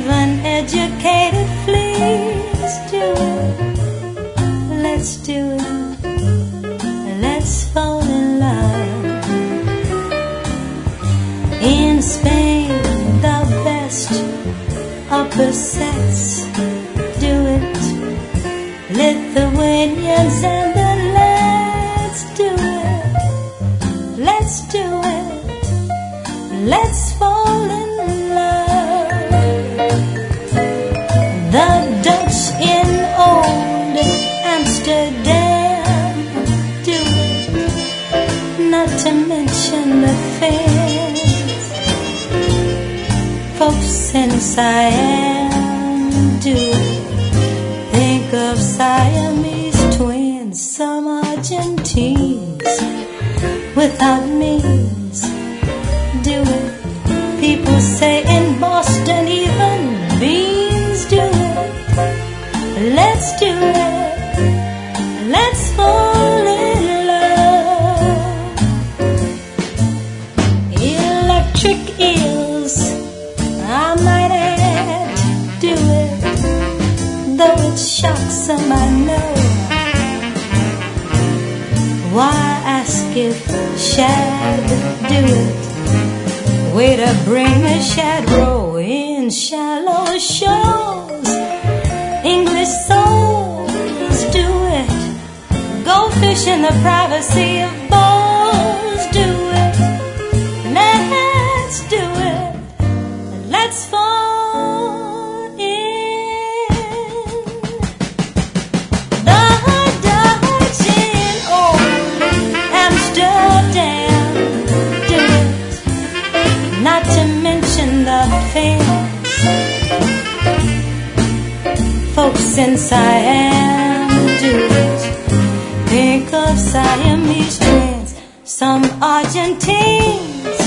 even educated fleas. Do it, let's do it, let's fall in love. In Spain, the best upper sex. Do it, Lithuanians and the let's do it, let's do it, let's fall in love. The Dutch in old Amsterdam. Do it, not to mention the fans. Folks in Siam. Do it, think of Siamese twins. Some Argentines without means. Do it, people say in Boston even beans. Do it, let's do it, let's fall in love. Electric eels, I might add. Do it, though it shocks some, I know. Why ask if shad? Do it, way to bring a shad row in shallow shows. English souls. Do it, go fish in the privacy of bowls. Do it, let's do it, let's fall in. The Dutch in old Amsterdam. Do it, not to mention the fans. Folks in Siam. Do it, think of Siamese twins. Some Argentines